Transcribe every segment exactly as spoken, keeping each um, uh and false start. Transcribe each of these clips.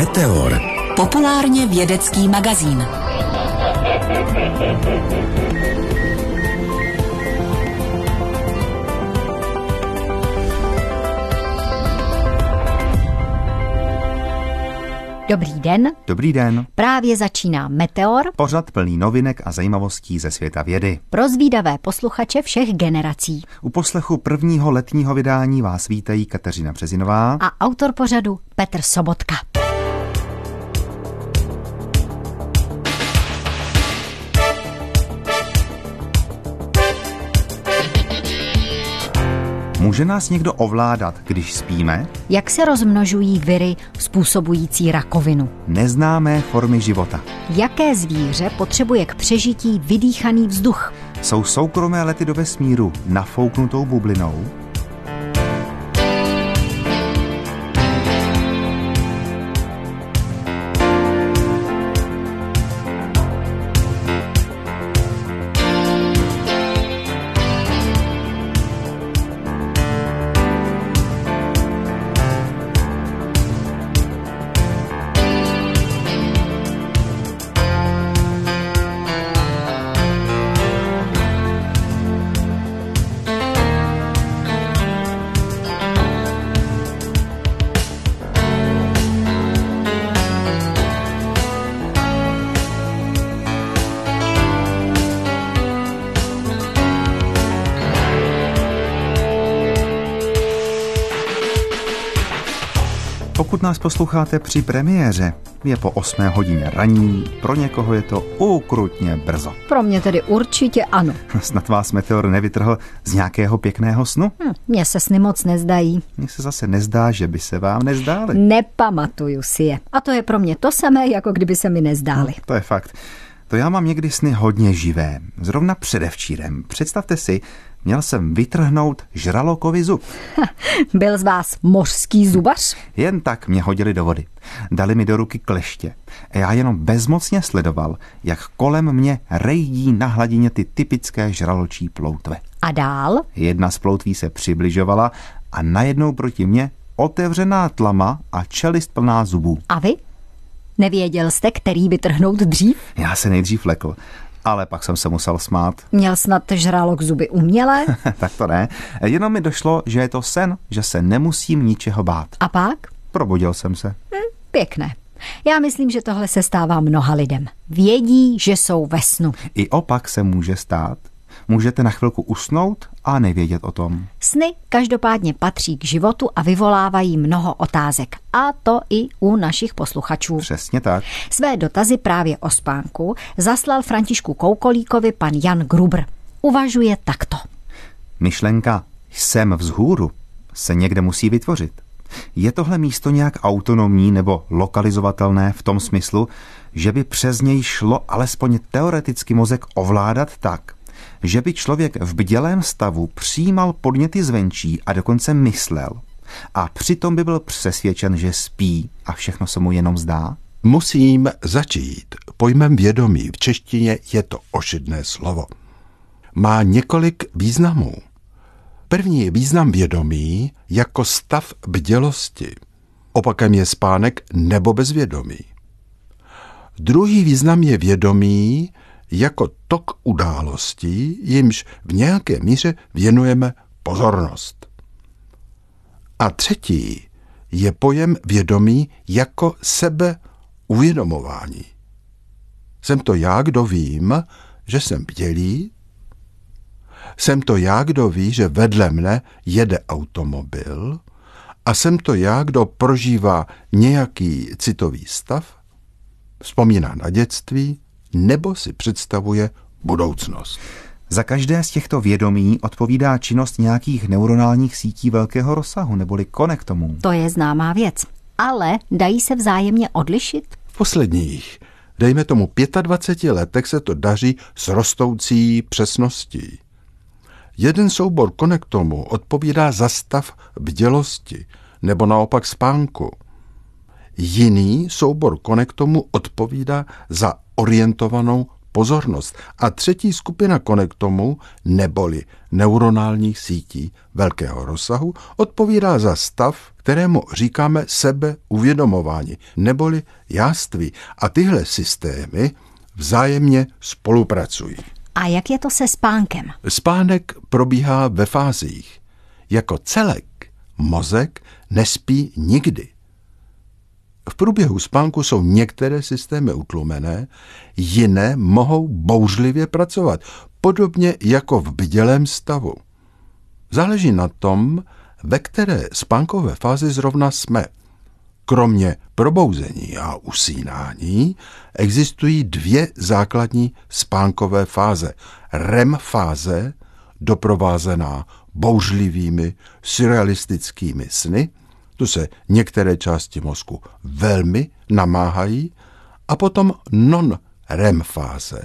Meteor. Populárně vědecký magazín. Dobrý den. Dobrý den. Právě začíná Meteor. Pořad plný novinek a zajímavostí ze světa vědy. Pro zvídavé posluchače všech generací. U poslechu prvního letního vydání vás vítají Kateřina Březinová a autor pořadu Petr Sobotka. Může nás někdo ovládat, když spíme? Jak se rozmnožují viry způsobující rakovinu? Neznámé formy života. Jaké zvíře potřebuje k přežití vydýchaný vzduch? Jsou soukromé lety do vesmíru nafouknutou bublinou? Pokud nás posloucháte při premiéře, je po osmé hodině ranní, pro někoho je to ukrutně brzo. Pro mě tedy určitě ano. Snad vás Meteor nevytrhl z nějakého pěkného snu? Hm, mně se sny moc nezdají. Mně se zase nezdá, že by se vám nezdály. Nepamatuju si je. A to je pro mě to samé, jako kdyby se mi nezdály. No, to je fakt. To já mám někdy sny hodně živé. Zrovna předevčírem. Představte si, měl jsem vytrhnout žralokovi zub. Byl z vás mořský zubař? Jen tak mě hodili do vody. Dali mi do ruky kleště. A já jenom bezmocně sledoval, jak kolem mě rejdí na hladině ty typické žraločí ploutve. A dál? Jedna z ploutví se přibližovala a najednou proti mě otevřená tlama a čelist plná zubů. A vy? Nevěděl jste, který vytrhnout dřív? Já se nejdřív lekl, ale pak jsem se musel smát. Měl snad žralok zuby umělé? Tak to ne. Jenom mi došlo, že je to sen, že se nemusím ničeho bát. A pak? Probudil jsem se. Hm, pěkné. Já myslím, že tohle se stává mnoha lidem. Vědí, že jsou ve snu. I opak se může stát. Můžete na chvilku usnout a nevědět o tom. Sny každopádně patří k životu a vyvolávají mnoho otázek. A to i u našich posluchačů. Přesně tak. Své dotazy právě o spánku zaslal Františku Koukolíkovi pan Jan Gruber. Uvažuje takto. Myšlenka jsem vzhůru se někde musí vytvořit. Je tohle místo nějak autonomní nebo lokalizovatelné v tom smyslu, že by přes něj šlo alespoň teoreticky mozek ovládat tak, že by člověk v bdělém stavu přijímal podněty zvenčí a dokonce myslel a přitom by byl přesvědčen, že spí a všechno se mu jenom zdá? Musím začít pojmem vědomí. V češtině je to ošidné slovo. Má několik významů. První je význam vědomí jako stav bdělosti. Opakem je spánek nebo bezvědomí. Druhý význam je vědomí jako tok událostí, jimž v nějaké míře věnujeme pozornost. A třetí je pojem vědomí jako sebeuvědomování. Jsem to já, kdo vím, že jsem bdělý? Jsem to já, kdo ví, že vedle mne jede automobil? A jsem to já, kdo prožívá nějaký citový stav? Vzpomíná na dětství? Nebo si představuje budoucnost. Za každé z těchto vědomí odpovídá činnost nějakých neuronálních sítí velkého rozsahu, neboli konektomů. To je známá věc. Ale dají se vzájemně odlišit? V posledních, dejme tomu dvaceti pěti letech se to daří s rostoucí přesností. Jeden soubor konektomů odpovídá za stav bdělosti nebo naopak spánku. Jiný soubor konektomů odpovídá za orientovanou pozornost a třetí skupina konektomů neboli neuronálních sítí velkého rozsahu odpovídá za stav, kterému říkáme sebeuvědomování neboli jáství a tyhle systémy vzájemně spolupracují. A jak je to se spánkem? Spánek probíhá ve fázích. Jako celek mozek nespí nikdy. V průběhu spánku jsou některé systémy utlumené, jiné mohou bouřlivě pracovat, podobně jako v bdělém stavu. Záleží na tom, ve které spánkové fázi zrovna jsme. Kromě probouzení a usínání existují dvě základní spánkové fáze. R E M fáze, doprovázená bouřlivými, surrealistickými sny, tu se některé části mozku velmi namáhají, a potom non-R E M fáze.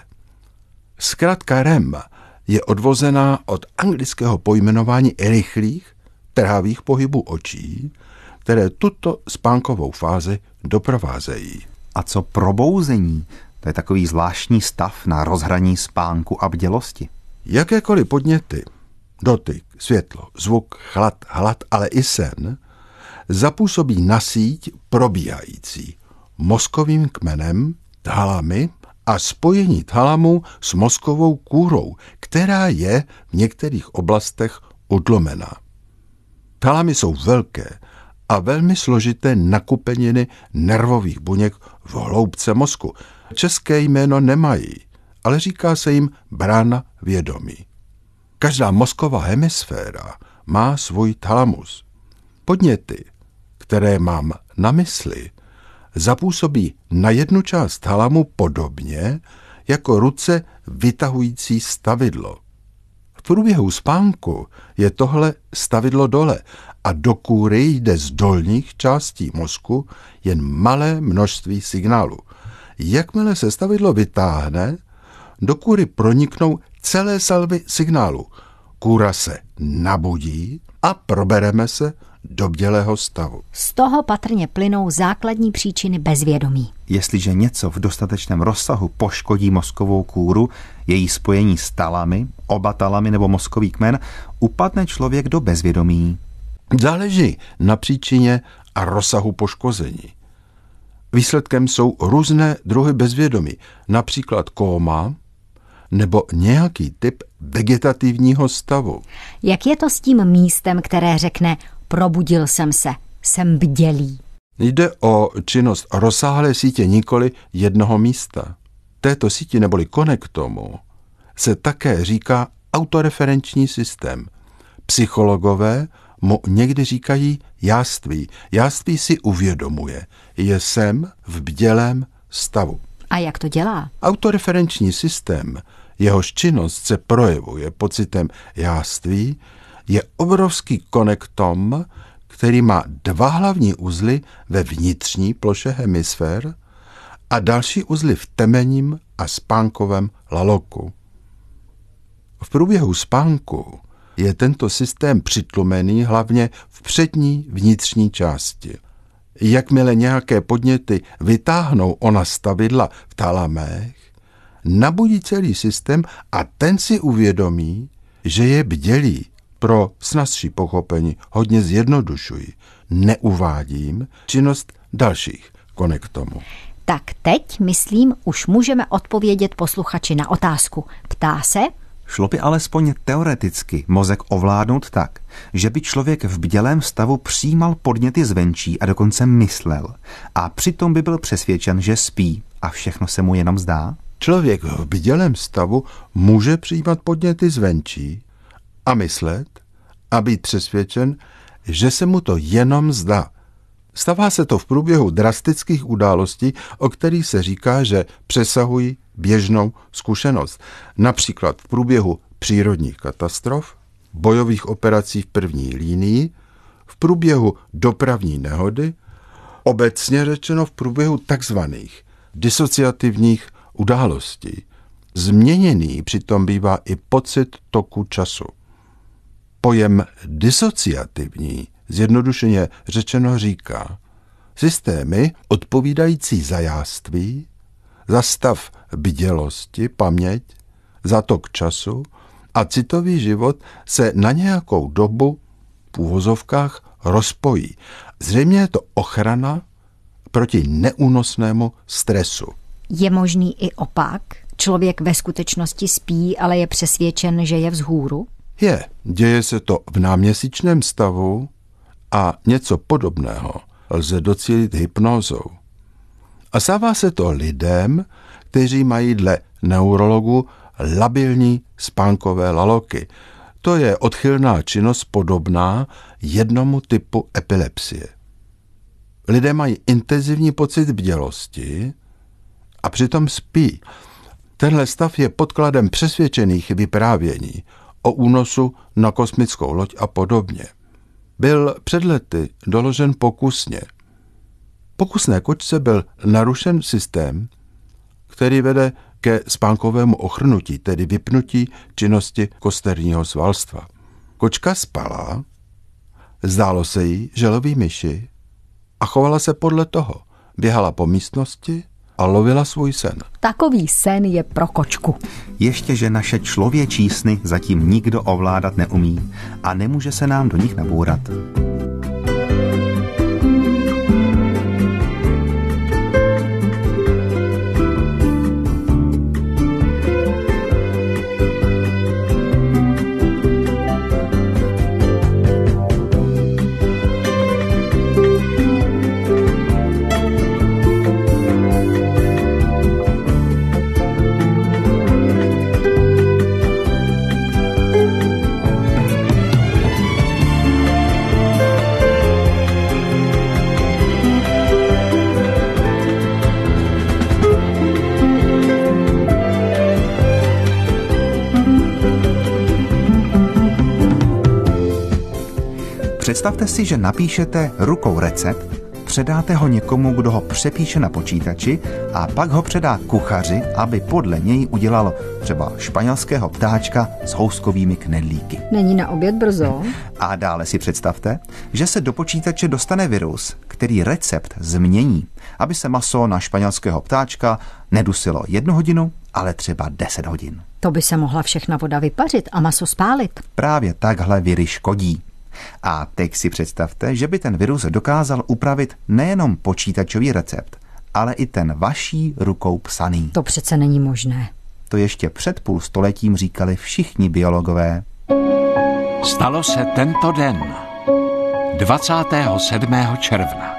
Zkrátka R E M je odvozená od anglického pojmenování rychlých, trhavých pohybů očí, které tuto spánkovou fázi doprovázejí. A co probouzení? To je takový zvláštní stav na rozhraní spánku a bdělosti. Jakékoliv podněty, dotyk, světlo, zvuk, chlad, hlad, ale i sen, zapůsobí na síť probíhající mozkovým kmenem, thalamy a spojení thalamu s mozkovou kůrou, která je v některých oblastech utlumená. Thalamy jsou velké a velmi složité nakupeniny nervových buněk v hloubce mozku. České jméno nemají, ale říká se jim brána vědomí. Každá mozková hemisféra má svůj thalamus. Podněty, které mám na mysli, zapůsobí na jednu část thalamu podobně jako ruce vytahující stavidlo. V průběhu spánku je tohle stavidlo dole a do kůry jde z dolních částí mozku jen malé množství signálu. Jakmile se stavidlo vytáhne, do kůry proniknou celé salvy signálu. Kůra se nabudí a probereme se do bdělého stavu. Z toho patrně plynou základní příčiny bezvědomí. Jestliže něco v dostatečném rozsahu poškodí mozkovou kůru, její spojení s talamy, oba talamy nebo mozkový kmen, upadne člověk do bezvědomí. Záleží na příčině a rozsahu poškození. Výsledkem jsou různé druhy bezvědomí, například kóma nebo nějaký typ vegetativního stavu. Jak je to s tím místem, které řekne probudil jsem se, jsem bdělý? Jde o činnost rozsáhlé sítě, nikoli jednoho místa. Této síti neboli konektomu se také říká autoreferenční systém. Psychologové mu někdy říkají jáství. Jáství si uvědomuje, je jsem v bdělém stavu. A jak to dělá? Autoreferenční systém, jehož činnost se projevuje pocitem jáství, je obrovský konektom, který má dva hlavní uzly ve vnitřní ploše hemisfér a další uzly v temenním a spánkovém laloku. V průběhu spánku je tento systém přitlumený hlavně v přední vnitřní části. Jakmile nějaké podněty vytáhnou ona stavidla v talamech, nabudí celý systém a ten si uvědomí, že je bdělý. Pro snazší pochopení hodně zjednodušuji. Neuvádím činnost dalších konektomů. Tak teď, myslím, už můžeme odpovědět posluchači na otázku. Ptá se, šlo by alespoň teoreticky mozek ovládnout tak, že by člověk v bdělém stavu přijímal podněty zvenčí a dokonce myslel. A přitom by byl přesvědčen, že spí a všechno se mu jenom zdá? Člověk v bdělém stavu může přijímat podněty zvenčí a myslet a být přesvědčen, že se mu to jenom zdá. Stává se to v průběhu drastických událostí, o kterých se říká, že přesahují běžnou zkušenost. Například v průběhu přírodních katastrof, bojových operací v první línii, v průběhu dopravní nehody, obecně řečeno v průběhu takzvaných disociativních událostí. Změněný přitom bývá i pocit toku času. Pojem disociativní, zjednodušeně řečeno, říká systémy odpovídající za jáství za stav bdělosti, paměť, za tok času a citový život se na nějakou dobu v úvozovkách rozpojí. Zřejmě je to ochrana proti neúnosnému stresu. Je možný i opak? Člověk ve skutečnosti spí, ale je přesvědčen, že je vzhůru? Je. Děje se to v náměsíčném stavu a něco podobného lze docílit hypnózou. A stává se to lidem, kteří mají dle neurologu labilní spánkové laloky. To je odchylná činnost podobná jednomu typu epilepsie. Lidé mají intenzivní pocit bdělosti a přitom spí. Tenhle stav je podkladem přesvědčených vyprávění o únosu na kosmickou loď a podobně. Byl před lety doložen pokusně. Pokusné kočce byl narušen systém, který vede ke spánkovému ochrnutí, tedy vypnutí činnosti kosterního svalstva. Kočka spala, zdálo se jí, že loví myši a chovala se podle toho. Běhala po místnosti a lovila svůj sen. Takový sen je pro kočku. Ještě, že naše člověčí sny zatím nikdo ovládat neumí a nemůže se nám do nich nabourat. Představte si, že napíšete rukou recept, předáte ho někomu, kdo ho přepíše na počítači a pak ho předá kuchaři, aby podle něj udělal třeba španělského ptáčka s houskovými knedlíky. Není na oběd brzo? A dále si představte, že se do počítače dostane virus, který recept změní, aby se maso na španělského ptáčka nedusilo jednu hodinu, ale třeba deset hodin. To by se mohla všechna voda vypařit a maso spálit. Právě takhle viry škodí. A teď si představte, že by ten virus dokázal upravit nejenom počítačový recept, ale i ten vaší rukou psaný. To přece není možné. To ještě před půl stoletím říkali všichni biologové. Stalo se tento den, dvacátého sedmého června.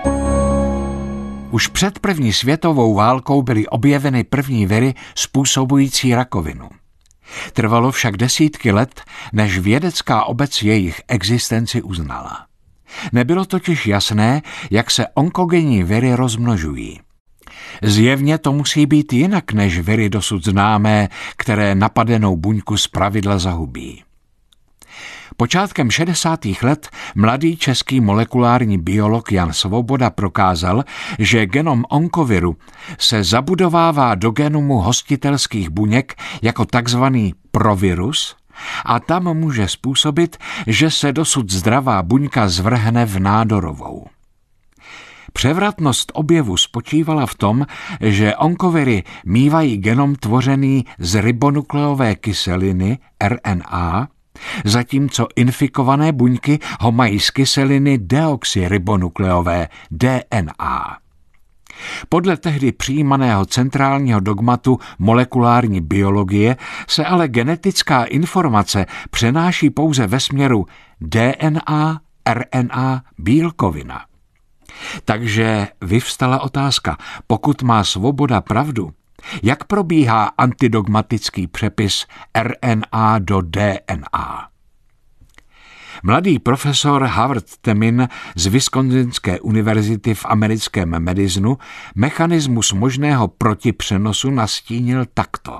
Už před první světovou válkou byly objeveny první viry způsobující rakovinu. Trvalo však desítky let, než vědecká obec jejich existenci uznala. Nebylo totiž jasné, jak se onkogenní viry rozmnožují. Zjevně to musí být jinak než viry dosud známé, které napadenou buňku zpravidla zahubí. Počátkem šedesátých let mladý český molekulární biolog Jan Svoboda prokázal, že genom onkoviru se zabudovává do genomu hostitelských buněk jako takzvaný provirus a tam může způsobit, že se dosud zdravá buňka zvrhne v nádorovou. Převratnost objevu spočívala v tom, že onkoviry mívají genom tvořený z ribonukleové kyseliny R N A, zatímco infikované buňky ho mají z kyseliny deoxyribonukleové D N A. Podle tehdy přijímaného centrálního dogmatu molekulární biologie se ale genetická informace přenáší pouze ve směru D N A, R N A, bílkovina. Takže vyvstala otázka, pokud má Svoboda pravdu, jak probíhá antidogmatický přepis R N A do D N A? Mladý profesor Howard Temin z Wisconsinské univerzity v americkém Madisonu mechanismus možného protipřenosu nastínil takto.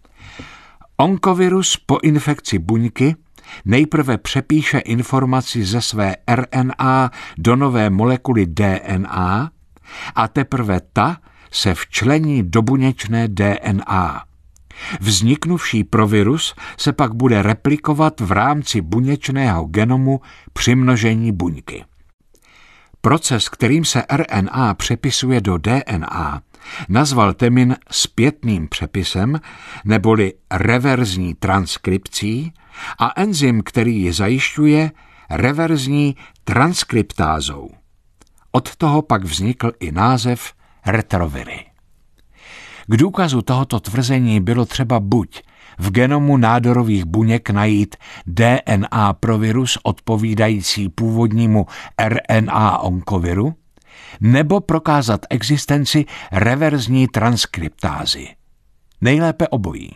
Onkovirus po infekci buňky nejprve přepíše informaci ze své R N A do nové molekuly D N A a teprve ta se včlení do buněčné D N A. Vzniknuvší provirus se pak bude replikovat v rámci buněčného genomu při množení buňky. Proces, kterým se R N A přepisuje do D N A, nazval temin zpětným přepisem neboli reverzní transkripcí a enzym, který ji zajišťuje, reverzní transkriptázou. Od toho pak vznikl i název retroviry. K důkazu tohoto tvrzení bylo třeba buď v genomu nádorových buněk najít D N A pro virus odpovídající původnímu R N A onkoviru, nebo prokázat existenci reverzní transkriptázy. Nejlépe obojí.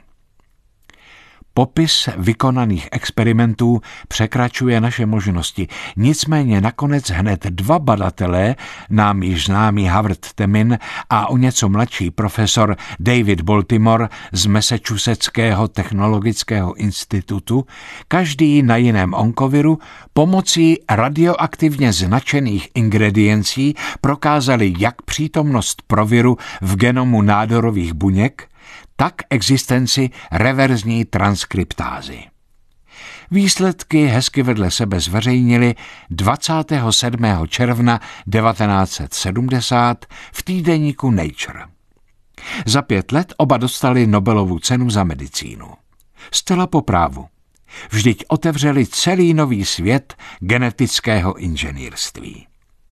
Popis vykonaných experimentů překračuje naše možnosti, nicméně nakonec hned dva badatelé, nám již známý Howard Temin a o něco mladší profesor David Baltimore z Massachusettského technologického institutu, každý na jiném onkoviru, pomocí radioaktivně značených ingrediencí prokázali jak přítomnost proviru v genomu nádorových buněk, tak existenci reverzní transkriptázy. Výsledky hezky vedle sebe zveřejnili dvacátého sedmého června devatenáct set sedmdesát v týdeníku Nature. Za pět let oba dostali Nobelovu cenu za medicínu. Zcela po právu. Vždyť otevřeli celý nový svět genetického inženýrství.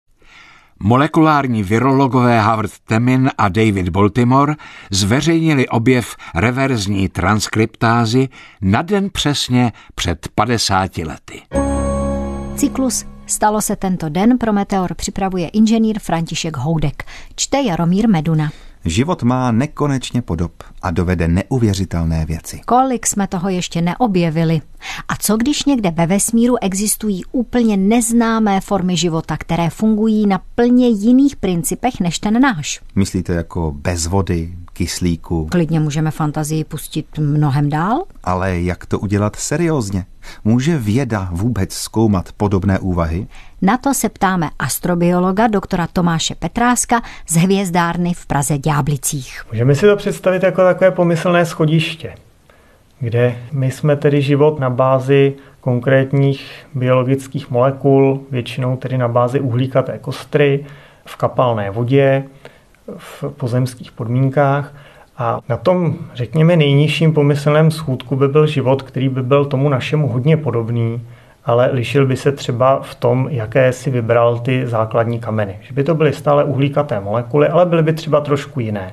Molekulární virologové Howard Temin a David Baltimore zveřejnili objev reverzní transkriptázy na den přesně před padesáti lety. Cyklus Stalo se tento den pro Meteor připravuje inženýr František Houdek. Čte Jaromír Meduna. Život má nekonečně podob a dovede neuvěřitelné věci. Kolik jsme toho ještě neobjevili? A co když někde ve vesmíru existují úplně neznámé formy života, které fungují na plně jiných principech než ten náš? Myslíte jako bez vody, kyslíku? Klidně můžeme fantazii pustit mnohem dál. Ale jak to udělat seriózně? Může věda vůbec zkoumat podobné úvahy? Na to se ptáme astrobiologa doktora Tomáše Petráska z hvězdárny v Praze Ďáblicích. Můžeme si to představit jako takové pomyslné schodiště, kde my jsme tedy život na bázi konkrétních biologických molekul, většinou tedy na bázi uhlíkaté kostry, v kapalné vodě, v pozemských podmínkách. A na tom, řekněme, nejnižším pomyslném schůdku by byl život, který by byl tomu našemu hodně podobný, ale lišil by se třeba v tom, jaké si vybral ty základní kameny. Že by to byly stále uhlíkaté molekuly, ale byly by třeba trošku jiné.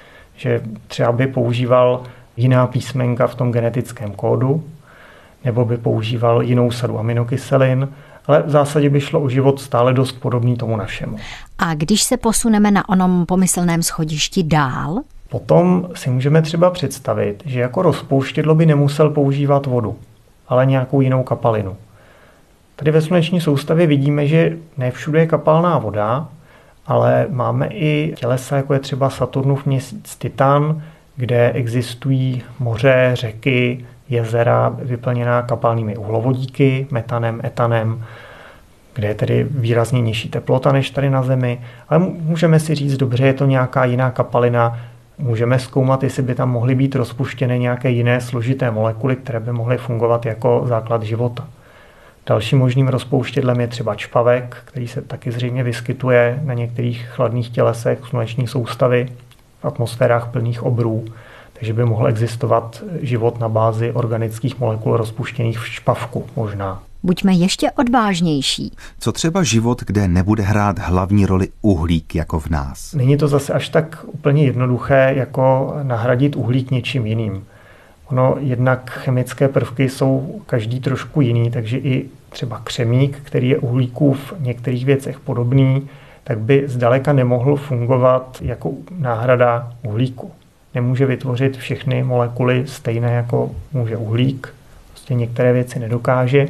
Že třeba by používal jiná písmenka v tom genetickém kódu, nebo by používal jinou sadu aminokyselin, ale v zásadě by šlo o život stále dost podobný tomu našemu. A když se posuneme na onom pomyslném schodišti dál? Potom si můžeme třeba představit, že jako rozpouštědlo by nemusel používat vodu, ale nějakou jinou kapalinu. Tady ve sluneční soustavě vidíme, že ne všude je kapalná voda, ale máme i tělesa, jako je třeba Saturnův měsíc Titan, kde existují moře, řeky, jezera vyplněná kapalnými uhlovodíky, metanem, etanem, kde je tedy výrazně nižší teplota než tady na Zemi. Ale můžeme si říct, dobře, je to nějaká jiná kapalina, můžeme zkoumat, jestli by tam mohly být rozpuštěny nějaké jiné složité molekuly, které by mohly fungovat jako základ života. Dalším možným rozpouštědlem je třeba čpavek, který se taky zřejmě vyskytuje na některých chladných tělesech sluneční soustavy v atmosférách plných obrů, takže by mohl existovat život na bázi organických molekul rozpuštěných v čpavku možná. Buďme ještě odvážnější. Co třeba život, kde nebude hrát hlavní roli uhlík jako v nás? Není to zase až tak úplně jednoduché, jako nahradit uhlík něčím jiným. Ono jednak chemické prvky jsou každý trošku jiný, takže i třeba křemík, který je uhlíku v některých věcech podobný, tak by zdaleka nemohl fungovat jako náhrada uhlíku. Nemůže vytvořit všechny molekuly stejné, jako může uhlík. Prostě některé věci nedokáže.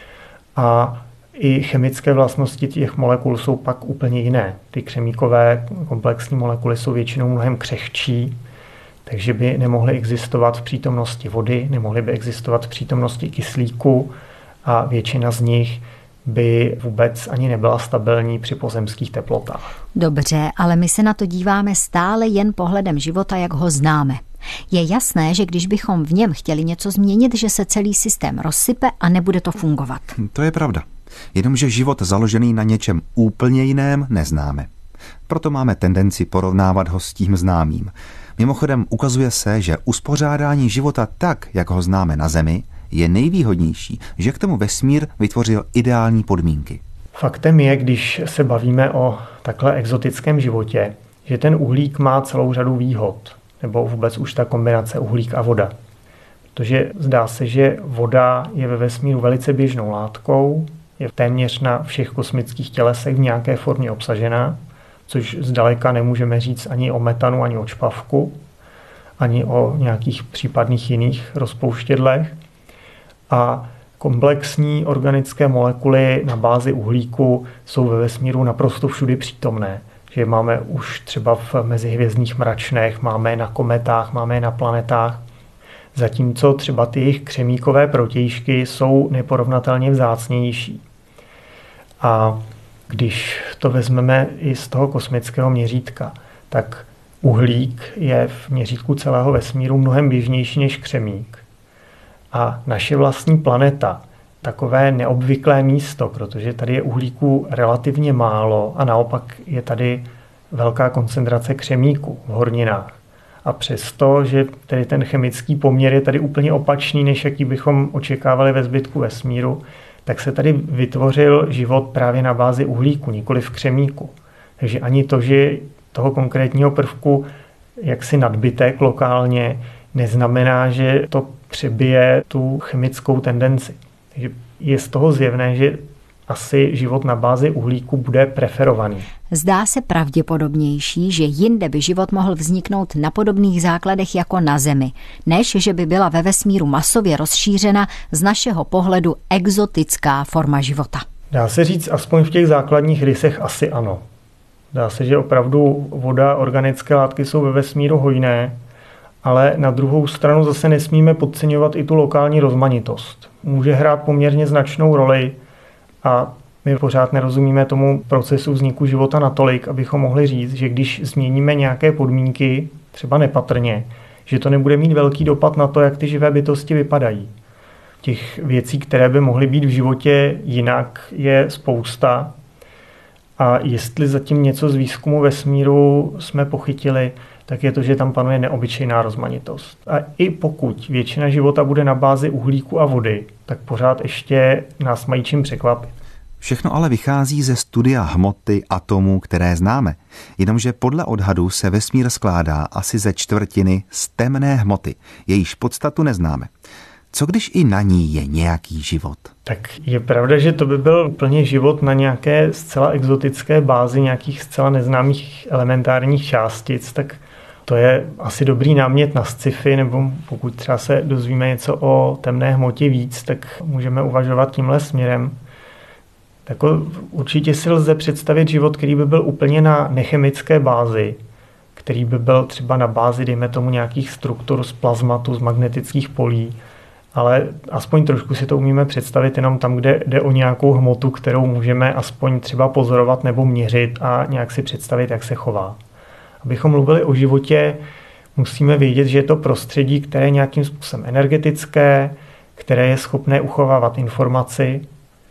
A i chemické vlastnosti těch molekul jsou pak úplně jiné. Ty křemíkové komplexní molekuly jsou většinou mnohem křehčí, takže by nemohly existovat v přítomnosti vody, nemohly by existovat v přítomnosti kyslíku a většina z nich by vůbec ani nebyla stabilní při pozemských teplotách. Dobře, ale my se na to díváme stále jen pohledem života, jak ho známe. Je jasné, že když bychom v něm chtěli něco změnit, že se celý systém rozsype a nebude to fungovat. To je pravda. Jenomže život založený na něčem úplně jiném neznáme. proto máme tendenci porovnávat ho s tím známým. Mimochodem ukazuje se, že uspořádání života tak, jak ho známe na Zemi, je nejvýhodnější, že k tomu vesmír vytvořil ideální podmínky. Faktem je, když se bavíme o takhle exotickém životě, že ten uhlík má celou řadu výhod, nebo vůbec už ta kombinace uhlík a voda. Protože zdá se, že voda je ve vesmíru velice běžnou látkou, je téměř na všech kosmických tělesech v nějaké formě obsažená, což zdaleka nemůžeme říct ani o metanu, ani o čpavku, ani o nějakých případných jiných rozpouštědlech. A komplexní organické molekuly na bázi uhlíku jsou ve vesmíru naprosto všudy přítomné. Že máme už třeba v mezihvězdných mračnech, máme je na kometách, máme je na planetách. Zatímco třeba ty jejich křemíkové protějšky jsou neporovnatelně vzácnější. A když to vezmeme i z toho kosmického měřítka, tak uhlík je v měřítku celého vesmíru mnohem běžnější než křemík. A naše vlastní planeta, takové neobvyklé místo, protože tady je uhlíku relativně málo a naopak je tady velká koncentrace křemíku v horninách. A přesto, že tedy ten chemický poměr je tady úplně opačný, než jaký bychom očekávali ve zbytku vesmíru, tak se tady vytvořil život právě na bázi uhlíku, nikoli v křemíku. Takže ani to, že toho konkrétního prvku jaksi nadbytek lokálně, neznamená, že to přebije tu chemickou tendenci. Takže je z toho zjevné, že asi život na bázi uhlíku bude preferovaný. Zdá se pravděpodobnější, že jinde by život mohl vzniknout na podobných základech jako na Zemi, než že by byla ve vesmíru masově rozšířena z našeho pohledu exotická forma života. Dá se říct, aspoň v těch základních rysech asi ano. Dá se, že opravdu voda, organické látky jsou ve vesmíru hojné, ale na druhou stranu zase nesmíme podceňovat i tu lokální rozmanitost. Může hrát poměrně značnou roli a my pořád nerozumíme tomu procesu vzniku života natolik, abychom mohli říct, že když změníme nějaké podmínky, třeba nepatrně, že to nebude mít velký dopad na to, jak ty živé bytosti vypadají. Těch věcí, které by mohly být v životě jinak, je spousta. A jestli zatím něco z výzkumu vesmíru jsme pochytili, tak je to, že tam panuje neobyčejná rozmanitost. A i pokud většina života bude na bázi uhlíku a vody, tak pořád ještě nás mají čím překvapit. Všechno ale vychází ze studia hmoty atomů, které známe. Jenomže podle odhadů se vesmír skládá asi ze čtvrtiny z temné hmoty, jejíž podstatu neznáme. Co když i na ní je nějaký život? Tak je pravda, že to by byl úplně život na nějaké zcela exotické bázi nějakých zcela neznámých elementárních částic, tak to je asi dobrý námět na sci-fi, nebo pokud třeba se dozvíme něco o temné hmotě víc, tak můžeme uvažovat tímhle směrem. Tak určitě si lze představit život, který by byl úplně na nechemické bázi, který by byl třeba na bázi, dejme tomu, nějakých struktur z plazmatu, z magnetických polí, ale aspoň trošku si to umíme představit jenom tam, kde jde o nějakou hmotu, kterou můžeme aspoň třeba pozorovat nebo měřit a nějak si představit, jak se chová. Abychom mluvili o životě, musíme vědět, že je to prostředí, které je nějakým způsobem energetické, které je schopné uchovávat informaci.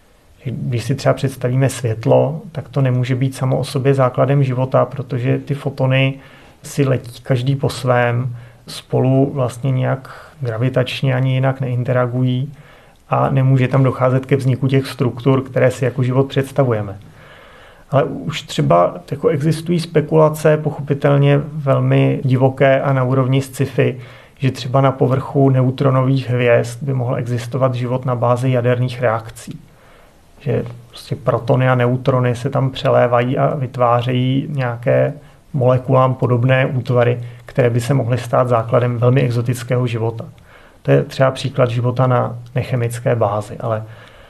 Když si třeba představíme světlo, tak to nemůže být samo o sobě základem života, protože ty fotony si letí každý po svém, spolu vlastně nějak gravitačně ani jinak neinteragují a nemůže tam docházet ke vzniku těch struktur, které si jako život představujeme. Ale už třeba jako existují spekulace, pochopitelně velmi divoké a na úrovni sci-fi, že třeba na povrchu neutronových hvězd by mohl existovat život na bázi jaderných reakcí. Že prostě protony a neutrony se tam přelévají a vytvářejí nějaké molekulám podobné útvary, které by se mohly stát základem velmi exotického života. To je třeba příklad života na nechemické bázi, ale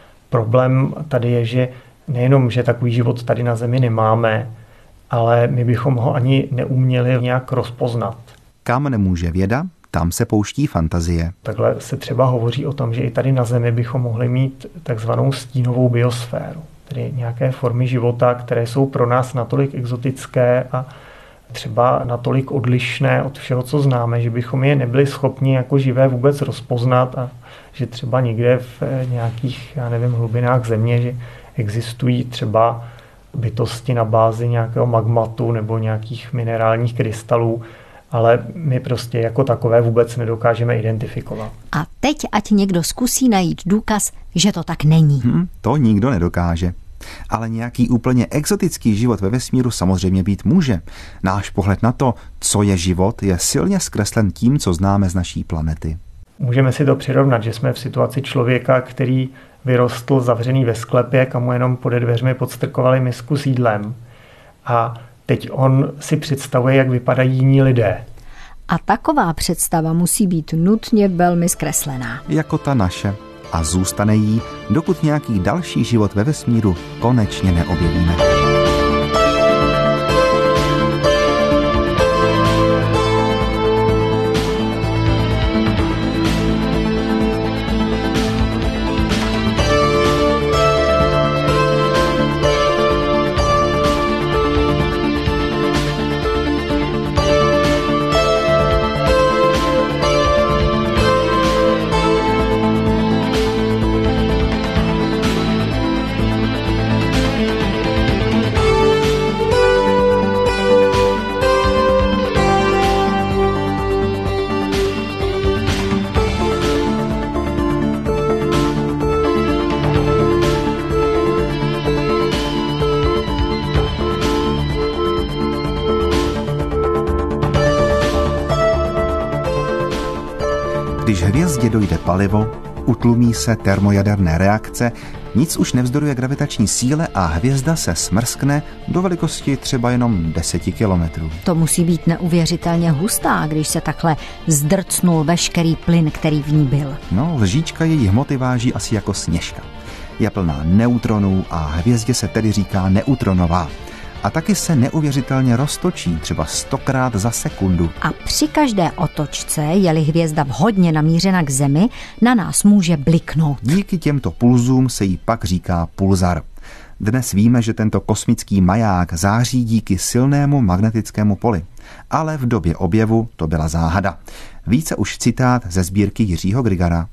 problém tady je, že nejenom, že takový život tady na Zemi nemáme, ale my bychom ho ani neuměli nějak rozpoznat. Kam nemůže věda, tam se pouští fantazie. Takhle se třeba hovoří o tom, že i tady na Zemi bychom mohli mít takzvanou stínovou biosféru, tedy nějaké formy života, které jsou pro nás natolik exotické a třeba natolik odlišné od všeho, co známe, že bychom je nebyli schopni jako živé vůbec rozpoznat a že třeba někde v nějakých, já nevím, hlubinách země, že existují třeba bytosti na bázi nějakého magmatu nebo nějakých minerálních krystalů, ale my prostě jako takové vůbec nedokážeme identifikovat. A teď ať někdo zkusí najít důkaz, že to tak není. Hmm, to nikdo nedokáže. Ale nějaký úplně exotický život ve vesmíru samozřejmě být může. Náš pohled na to, co je život, je silně zkreslen tím, co známe z naší planety. Můžeme si to přirovnat, že jsme v situaci člověka, který vyrostl zavřený ve sklepě, kam mu jenom pode dveřmi podstrkovali misku s jídlem. A teď on si představuje, jak vypadají jiní lidé. A taková představa musí být nutně velmi zkreslená. Jako ta naše. A zůstane jí, dokud nějaký další život ve vesmíru konečně neobjevíme. Když hvězdě dojde palivo, utlumí se termojaderné reakce, nic už nevzdoruje gravitační síle a hvězda se smrskne do velikosti třeba jenom deseti kilometrů. To musí být neuvěřitelně hustá, když se takhle zdrcnul veškerý plyn, který v ní byl. No, lžička její hmoty váží asi jako sněžka. Je plná neutronů a hvězdě se tedy říká neutronová. A taky se neuvěřitelně roztočí, třeba stokrát za sekundu. A při každé otočce, je-li hvězda vhodně namířena k Zemi, na nás může bliknout. Díky těmto pulzům se jí pak říká pulzar. Dnes víme, že tento kosmický maják září díky silnému magnetickému poli. Ale v době objevu to byla záhada. Více už citát ze sbírky Jiřího Grigara.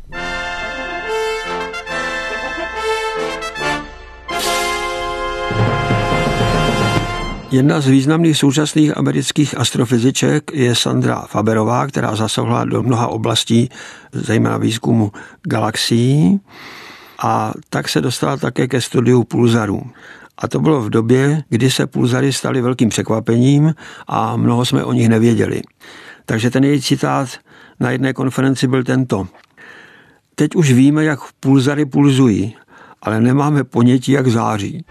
Jedna z významných současných amerických astrofyziček je Sandra Faberová, která zasahovala do mnoha oblastí, zejména výzkumu galaxií, a tak se dostala také ke studiu pulzarů. A to bylo v době, kdy se pulzary staly velkým překvapením a mnoho jsme o nich nevěděli. Takže ten její citát na jedné konferenci byl tento. Teď už víme, jak pulzary pulzují, ale nemáme ponětí, jak září.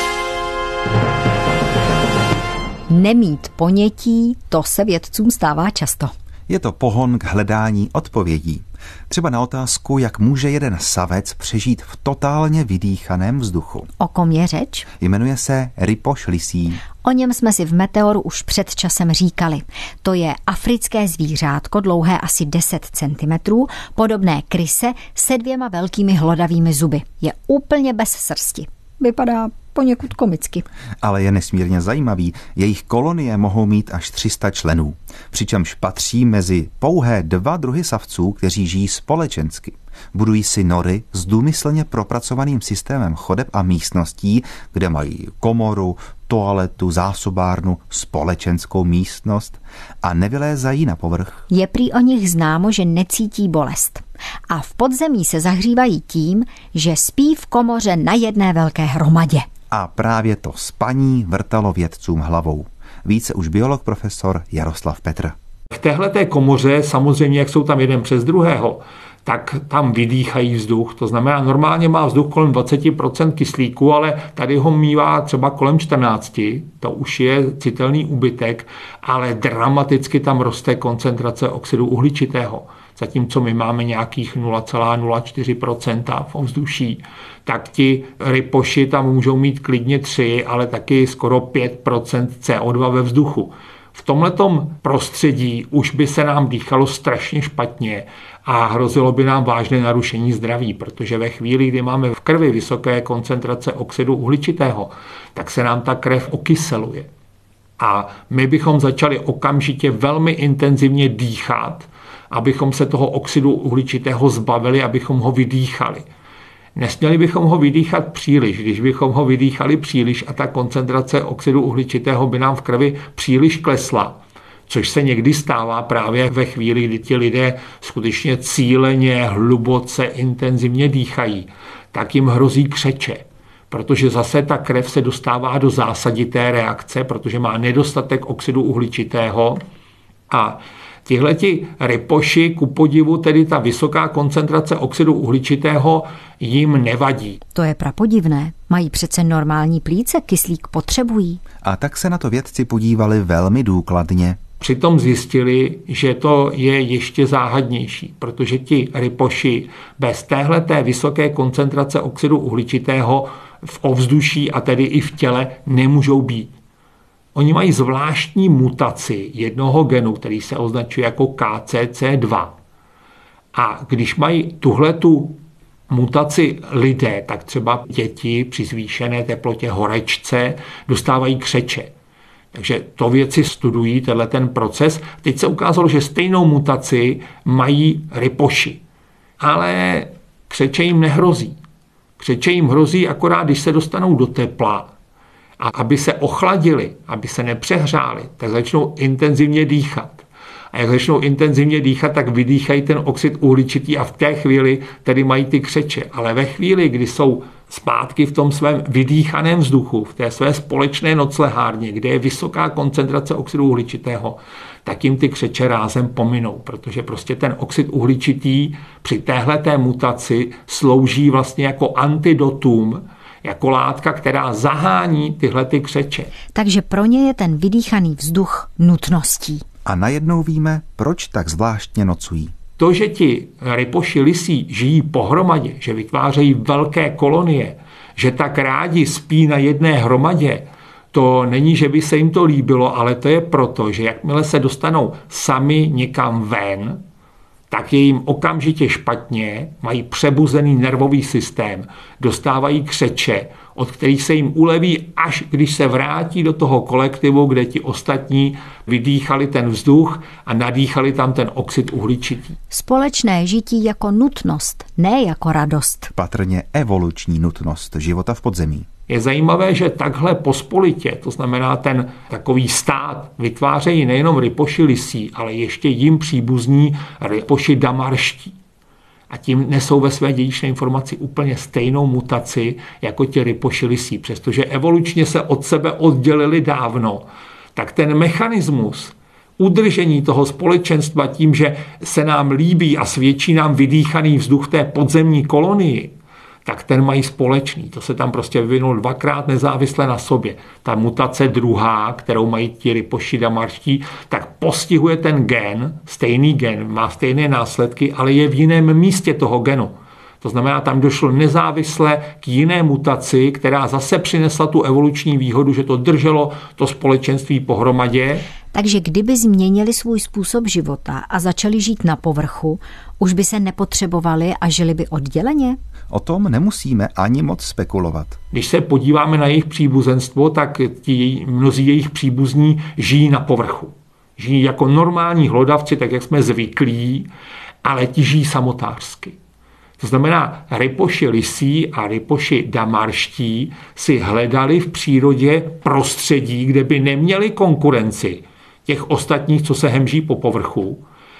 Nemít ponětí, to se vědcům stává často. Je to pohon k hledání odpovědí. Třeba na otázku, jak může jeden savec přežít v totálně vydýchaném vzduchu. O kom je řeč? Jmenuje se rypoš lisí. O něm jsme si v Meteoru už před časem říkali. To je africké zvířátko, dlouhé asi deset centimetrů, podobné kryse se dvěma velkými hlodavými zuby. Je úplně bez srsti. Vypadá poněkud komicky. Ale je nesmírně zajímavý. Jejich kolonie mohou mít až tři sta členů. Přičemž patří mezi pouhé dva druhy savců, kteří žijí společensky. Budují si nory s důmyslně propracovaným systémem chodeb a místností, kde mají komoru, toaletu, zásobárnu, společenskou místnost a nevylézají na povrch. Je prý o nich známo, že necítí bolest. A v podzemí se zahřívají tím, že spí v komoře na jedné velké hromadě. A právě to spaní vrtalo vědcům hlavou. Více už biolog profesor Jaroslav Petr. V téhleté komoře samozřejmě, jak jsou tam jeden přes druhého, tak tam vydýchají vzduch. To znamená, normálně má vzduch kolem dvacet procent kyslíku, ale tady ho mívá třeba kolem čtrnáct procent. To už je citelný úbytek, ale dramaticky tam roste koncentrace oxidu uhličitého. Zatímco my máme nějakých nula celá nula čtyři procenta v ovzduší, tak ti rypoši tam můžou mít klidně tři, ale taky skoro pět procent C O dva ve vzduchu. V tomhletom prostředí už by se nám dýchalo strašně špatně a hrozilo by nám vážné narušení zdraví, protože ve chvíli, kdy máme v krvi vysoké koncentrace oxidu uhličitého, tak se nám ta krev okyseluje. A my bychom začali okamžitě velmi intenzivně dýchat, abychom se toho oxidu uhličitého zbavili, abychom ho vydýchali. nesměli bychom ho vydýchat příliš. Když bychom ho vydýchali příliš a ta koncentrace oxidu uhličitého by nám v krvi příliš klesla, což se někdy stává právě ve chvíli, kdy ti lidé skutečně cíleně, hluboce, intenzivně dýchají, tak jim hrozí křeče. Protože zase ta krev se dostává do zásadité reakce, protože má nedostatek oxidu uhličitého a tihleti rypoši, ku podivu, tedy ta vysoká koncentrace oxidu uhličitého jim nevadí. To je prapodivné. Mají přece normální plíce, kyslík potřebují. A tak se na to vědci podívali velmi důkladně. Přitom zjistili, že to je ještě záhadnější, protože ti rypoši bez téhleté vysoké koncentrace oxidu uhličitého v ovzduší a tedy i v těle nemůžou být. Oni mají zvláštní mutaci jednoho genu, který se označuje jako K C C dva. A když mají tuhletu mutaci lidé, tak třeba děti při zvýšené teplotě, horečce, dostávají křeče. Takže to vědci studují, tenhle ten proces. Teď se ukázalo, že stejnou mutaci mají rypoši. Ale křeče jim nehrozí. Křeče jim hrozí akorát, když se dostanou do tepla. A aby se ochladili, aby se nepřehřáli, tak začnou intenzivně dýchat. A jak začnou intenzivně dýchat, tak vydýchají ten oxid uhličitý a v té chvíli tedy mají ty křeče. Ale ve chvíli, kdy jsou zpátky v tom svém vydýchaném vzduchu, v té své společné noclehárně, kde je vysoká koncentrace oxidu uhličitého, tak jim ty křeče rázem pominou, protože prostě ten oxid uhličitý při téhleté mutaci slouží vlastně jako antidotum, jako látka, která zahání tyhle ty křeče. Takže pro ně je ten vydýchaný vzduch nutností. A najednou víme, proč tak zvláštně nocují. To, že ti rypoši lisí žijí pohromadě, že vytvářejí velké kolonie, že tak rádi spí na jedné hromadě, to není, že by se jim to líbilo, ale to je proto, že jakmile se dostanou sami někam ven, tak je jim okamžitě špatně, mají přebuzený nervový systém, dostávají křeče, od kterých se jim uleví, až když se vrátí do toho kolektivu, kde ti ostatní vydýchali ten vzduch a nadýchali tam ten oxid uhličitý. Společné žití jako nutnost, ne jako radost. Patrně evoluční nutnost života v podzemí. Je zajímavé, že takhle pospolitě, to znamená ten takový stát, vytvářejí nejenom rypoši lisí, ale ještě jim příbuzní rypoši damarští. A tím nesou ve své dědičné informaci úplně stejnou mutaci jako ti rypoši lisí. Přestože evolučně se od sebe oddělili dávno, tak ten mechanismus udržení toho společenstva tím, že se nám líbí a svědčí nám vydýchaný vzduch té podzemní kolonii, tak ten mají společný. To se tam prostě vyvinulo dvakrát nezávisle na sobě. Ta mutace druhá, kterou mají ti rypoši damarští, tak postihuje ten gen, stejný gen, má stejné následky, ale je v jiném místě toho genu. To znamená, tam došlo nezávisle k jiné mutaci, která zase přinesla tu evoluční výhodu, že to drželo to společenství pohromadě. Takže kdyby změnili svůj způsob života a začali žít na povrchu, už by se nepotřebovali a žili by odděleně? O tom nemusíme ani moc spekulovat. Když se podíváme na jejich příbuzenstvo, tak ti mnozí jejich příbuzní žijí na povrchu. Žijí jako normální hlodavci, tak jak jsme zvyklí, ale ti žijí samotářsky. To znamená, rypoši lisí a rypoši damarští si hledali v přírodě prostředí, kde by neměli konkurenci těch ostatních, co se hemží po povrchu,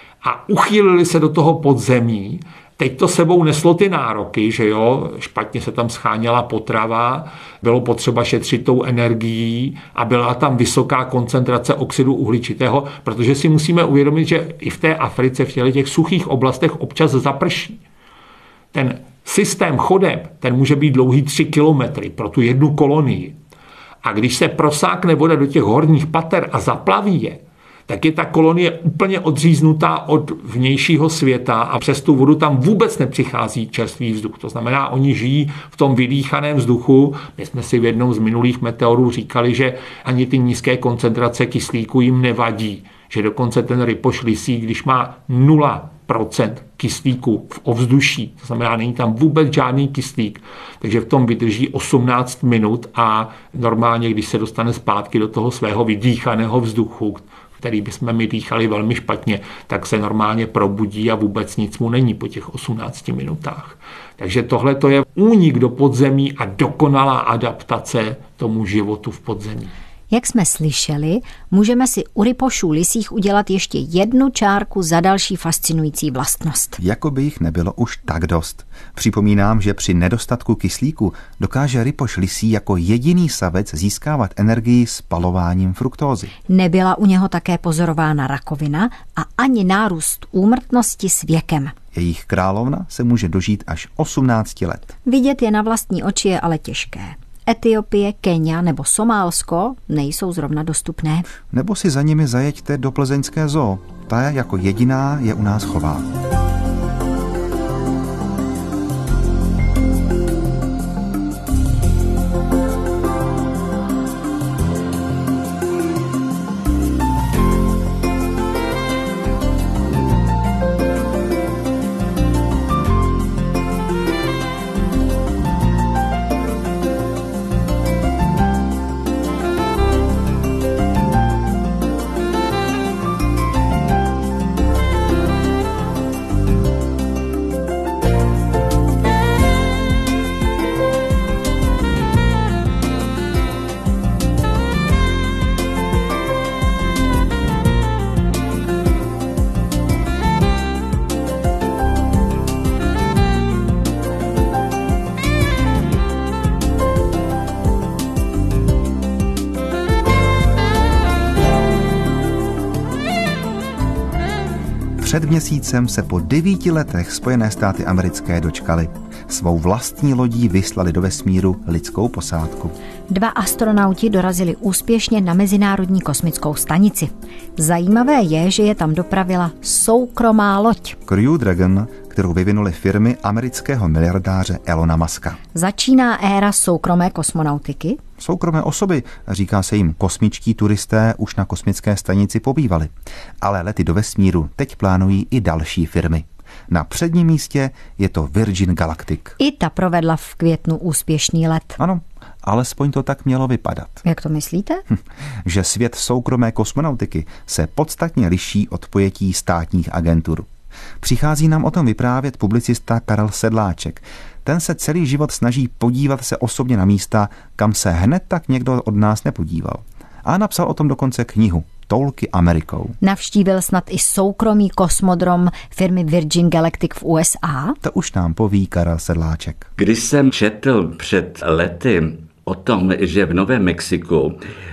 a uchýlili se do toho podzemí. Teď to sebou neslo ty nároky, že jo, špatně se tam scháněla potrava, bylo potřeba šetřit tou energií a byla tam vysoká koncentrace oxidu uhličitého, protože si musíme uvědomit, že i v té Africe, v těch, těch suchých oblastech občas zaprší. Ten systém chodeb, ten může být dlouhý tři kilometry pro tu jednu kolonii. A když se prosákne voda do těch horních pater a zaplaví je, tak je ta kolonie úplně odříznutá od vnějšího světa a přes tu vodu tam vůbec nepřichází čerstvý vzduch. To znamená, oni žijí v tom vydýchaném vzduchu. My jsme si v jednom z minulých meteorů říkali, že ani ty nízké koncentrace kyslíku jim nevadí. Že dokonce ten rypoš lisí, když má nula procent kyslíku v ovzduší, to znamená, není tam vůbec žádný kyslík, takže v tom vydrží osmnáct minut a normálně, když se dostane zpátky do toho svého vydýchaného vzduchu, který bychom my dýchali velmi špatně, tak se normálně probudí a vůbec nic mu není po těch osmnácti minutách. Takže tohle to je únik do podzemí a dokonalá adaptace tomu životu v podzemí. Jak jsme slyšeli, můžeme si u rypošů lysích udělat ještě jednu čárku za další fascinující vlastnost. Jako by jich nebylo už tak dost. Připomínám, že při nedostatku kyslíku dokáže rypoš lysí jako jediný savec získávat energii spalováním fruktózy. Nebyla u něho také pozorována rakovina a ani nárůst úmrtnosti s věkem. Jejich královna se může dožít až osmnácti let. Vidět je na vlastní oči je ale těžké. Etiopie, Kenia nebo Somálsko nejsou zrovna dostupné. Nebo si za nimi zajeďte do plzeňské zoo. Ta jako jediná je u nás chová. Před měsícem se po devíti letech Spojené státy americké dočkaly. Svou vlastní lodí vyslali do vesmíru lidskou posádku. Dva astronauti dorazili úspěšně na Mezinárodní kosmickou stanici. Zajímavé je, že je tam dopravila soukromá loď. Crew Dragon, kterou vyvinuly firmy amerického miliardáře Elona Muska. Začíná éra soukromé kosmonautiky. Soukromé osoby, říká se jim, kosmičtí turisté už na kosmické stanici pobývali. Ale lety do vesmíru teď plánují i další firmy. Na předním místě je to Virgin Galactic. I ta provedla v květnu úspěšný let. Ano, alespoň to tak mělo vypadat. Jak to myslíte? Hm, že svět soukromé kosmonautiky se podstatně liší od pojetí státních agentur. Přichází nám o tom vyprávět publicista Karel Sedláček. Ten se celý život snaží podívat se osobně na místa, kam se hned tak někdo od nás nepodíval. A napsal o tom dokonce knihu Toulky Amerikou. Navštívil snad i soukromý kosmodrom firmy Virgin Galactic v U S A? To už nám poví Karel Sedláček. Když jsem četl před lety o tom, že v Novém Mexiku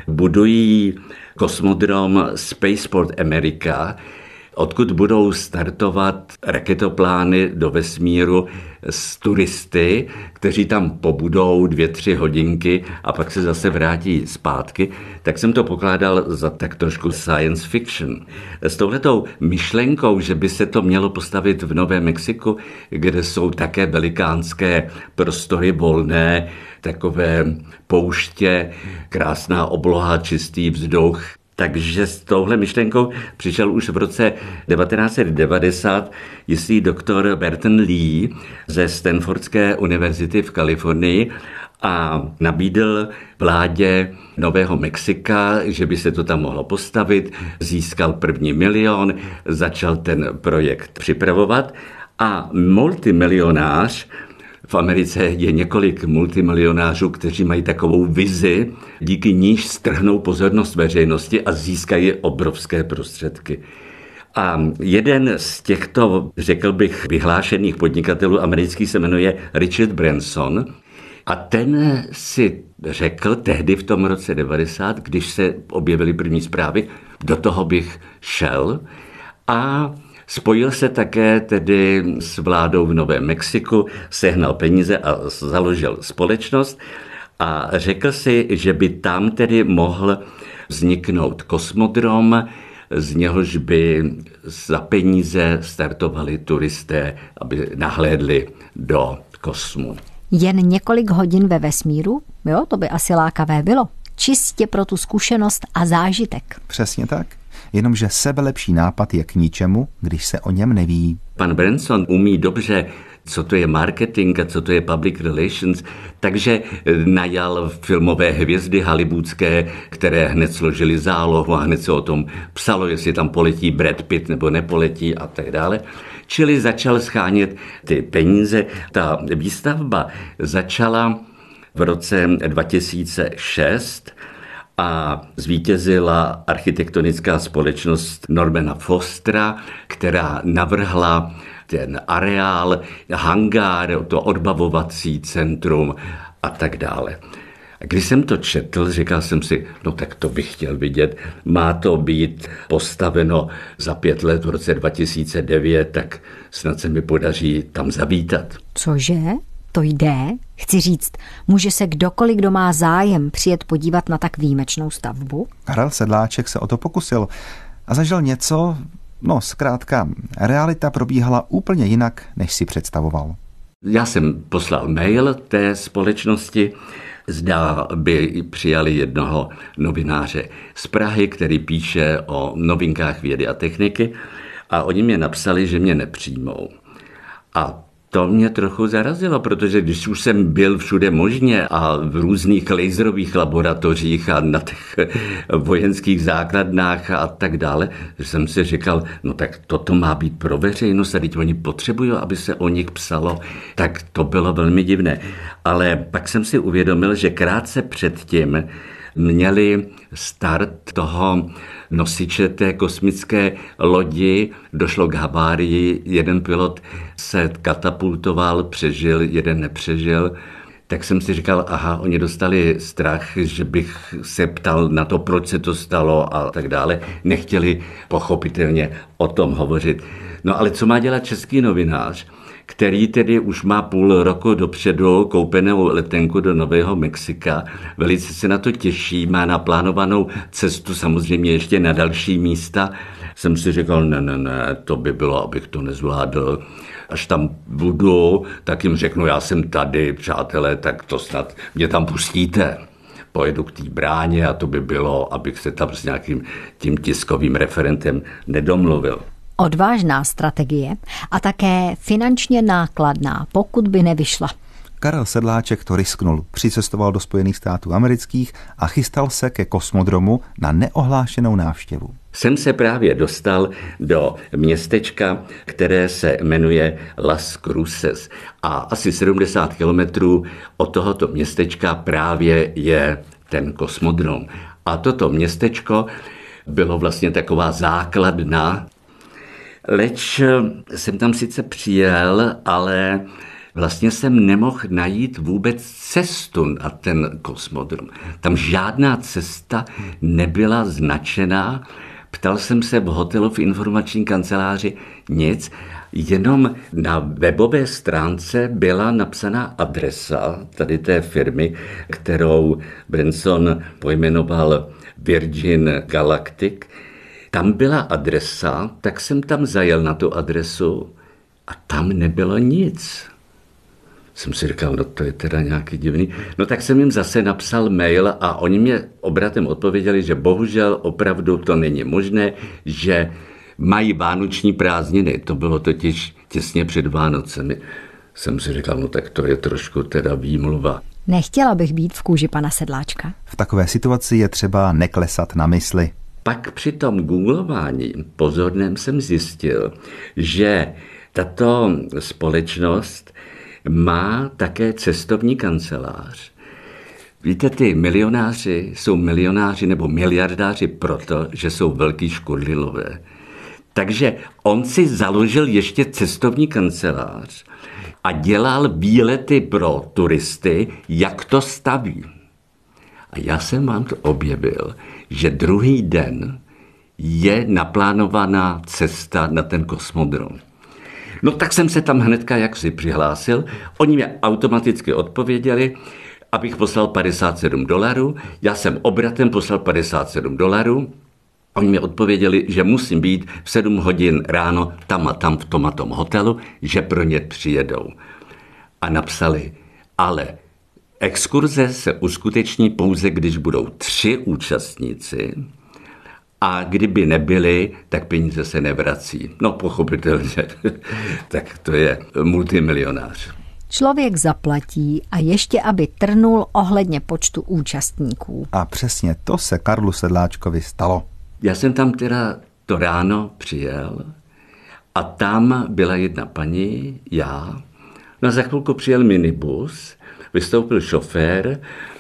budují kosmodrom Spaceport America, odkud budou startovat raketoplány do vesmíru s turisty, kteří tam pobudou dvě, tři hodinky a pak se zase vrátí zpátky, tak jsem to pokládal za tak trošku science fiction. S touhletou myšlenkou, že by se to mělo postavit v Novém Mexiku, kde jsou také velikánské prostory volné, takové pouště, krásná obloha, čistý vzduch. Takže s touhle myšlenkou přišel už v roce devatenáct set devadesát jistý doktor Burton Lee ze Stanfordské univerzity v Kalifornii a nabídl vládě Nového Mexika, že by se to tam mohlo postavit, získal první milion, začal ten projekt připravovat a multimilionář, v Americe je několik multimilionářů, kteří mají takovou vizi, díky níž strhnou pozornost veřejnosti a získají obrovské prostředky. A jeden z těchto, řekl bych, vyhlášených podnikatelů amerických se jmenuje Richard Branson a ten si řekl tehdy v tom roce devadesát, když se objevily první zprávy, do toho bych šel a spojil se také tedy s vládou v Novém Mexiku, sehnal peníze a založil společnost a řekl si, že by tam tedy mohl vzniknout kosmodrom, z něhož by za peníze startovali turisté, aby nahlédli do kosmu. Jen několik hodin ve vesmíru? Jo, to by asi lákavé bylo. Čistě pro tu zkušenost a zážitek. Přesně tak. Jenomže sebelepší nápad je k ničemu, když se o něm neví. Pan Branson umí dobře co to je marketing a co to je public relations, takže najal filmové hvězdy hollywoodské, které hned složili zálohu a hned se o tom psalo, jestli tam poletí Brad Pitt nebo nepoletí a tak dále. Čili začal schánět ty peníze. Ta výstavba začala v roce dva tisíce šest a zvítězila architektonická společnost Normana Fostera, která navrhla ten areál, hangár, to odbavovací centrum a tak dále. A když jsem to četl, říkal jsem si, no tak to bych chtěl vidět, má to být postaveno za pět let v roce dva tisíce devět, tak snad se mi podaří tam zavítat. Cože? To jde? Chci říct, může se kdokoliv, kdo má zájem, přijet podívat na tak výjimečnou stavbu? Karel Sedláček se o to pokusil a zažil něco, no zkrátka, realita probíhala úplně jinak, než si představoval. Já jsem poslal mail té společnosti, zda by přijali jednoho novináře z Prahy, který píše o novinkách vědy a techniky, a oni mě napsali, že mě nepřijmou. A to mě trochu zarazilo, protože když už jsem byl všude možně a v různých laserových laboratořích a na těch vojenských základnách a tak dále, že jsem si říkal, no tak toto má být pro veřejnost a teď oni potřebují, aby se o nich psalo, tak to bylo velmi divné. Ale pak jsem si uvědomil, že krátce předtím měli start toho nosiče té kosmické lodi, došlo k havárii, jeden pilot se katapultoval, přežil, jeden nepřežil, tak jsem si říkal, aha, oni dostali strach, že bych se ptal na to, proč se to stalo a tak dále. Nechtěli pochopitelně o tom hovořit. No ale co má dělat český novinář, který tedy už má půl roku dopředu koupenou letenku do Nového Mexika. Velice se na to těší, má naplánovanou cestu samozřejmě ještě na další místa. Jsem si říkal, ne, ne, ne, to by bylo, abych to nezvládl. Až tam budu, tak jim řeknu, já jsem tady, přátelé, tak to snad mě tam pustíte. Pojedu k té bráně a to by bylo, abych se tam s nějakým tím tiskovým referentem nedomluvil. Odvážná strategie a také finančně nákladná, pokud by nevyšla. Karel Sedláček to risknul, přicestoval do Spojených států amerických a chystal se ke kosmodromu na neohlášenou návštěvu. Jsem se právě dostal do městečka, které se jmenuje Las Cruces a asi sedmdesát kilometrů od tohoto městečka právě je ten kosmodrom. A toto městečko bylo vlastně taková základna. Leč jsem tam sice přijel, ale vlastně jsem nemohl najít vůbec cestu na ten kosmodrom. Tam žádná cesta nebyla značená. Ptal jsem se v hotelu v informační kanceláři, nic, jenom na webové stránce byla napsaná adresa tady té firmy, kterou Branson pojmenoval Virgin Galactic. Tam byla adresa, tak jsem tam zajel na tu adresu a tam nebylo nic. Jsem si říkal, no to je teda nějaký divný. No tak jsem jim zase napsal mail a oni mě obratem odpověděli, že bohužel opravdu to není možné, že mají vánoční prázdniny. To bylo totiž těsně před Vánocemi. Jsem si říkal, no tak to je trošku teda výmluva. Nechtěla bych být v kůži pana Sedláčka. V takové situaci je třeba neklesat na mysli. Pak při tom googlování pozorném jsem zjistil, že tato společnost má také cestovní kancelář. Víte, ty milionáři jsou milionáři nebo miliardáři proto, že jsou velký škodlilové. Takže on si založil ještě cestovní kancelář a dělal výlety pro turisty, jak to staví. A já jsem vám to objevil, že druhý den je naplánovaná cesta na ten kosmodrom. No tak jsem se tam hnedka jaksi přihlásil, oni mě automaticky odpověděli, abych poslal padesát sedm dolarů, já jsem obratem poslal padesát sedm dolarů, oni mi odpověděli, že musím být v sedm hodin ráno tam a tam v tom a tom hotelu, že pro ně přijedou. A napsali, ale exkurze se uskuteční pouze, když budou tři účastníci a kdyby nebyly, tak peníze se nevrací. No pochopitelně, tak to je multimilionář. Člověk zaplatí a ještě, aby trnul ohledně počtu účastníků. A přesně to se Karlu Sedláčkovi stalo. Já jsem tam teda to ráno přijel a tam byla jedna paní, já. No a za chvilku přijel minibus, vystoupil šofér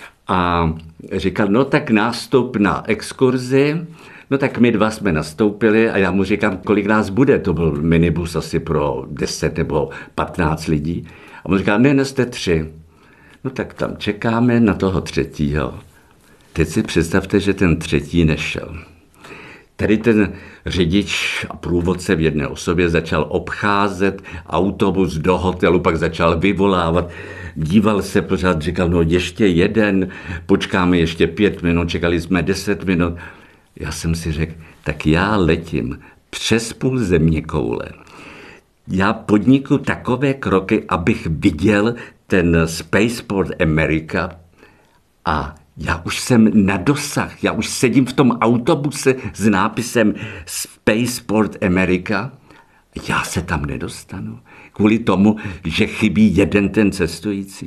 a říkal, no tak nástup na exkurzi. No tak my dva jsme nastoupili a já mu říkám, kolik nás bude. To byl minibus asi pro deset nebo patnáct lidí. A on říká, ne, ne, jste tři. No tak tam čekáme na toho třetího. Teď si představte, že ten třetí nešel. Tady ten řidič a průvodce v jedné osobě začal obcházet autobus do hotelu, pak začal vyvolávat. Díval se pořád, říkal, no ještě jeden, počkáme ještě pět minut, čekali jsme deset minut. Já jsem si řekl, tak já letím přes půl zeměkoule. Já podniknu takové kroky, abych viděl ten Spaceport America a já už jsem na dosah, já už sedím v tom autobuse s nápisem Spaceport America. Já se tam nedostanu kvůli tomu, že chybí jeden ten cestující.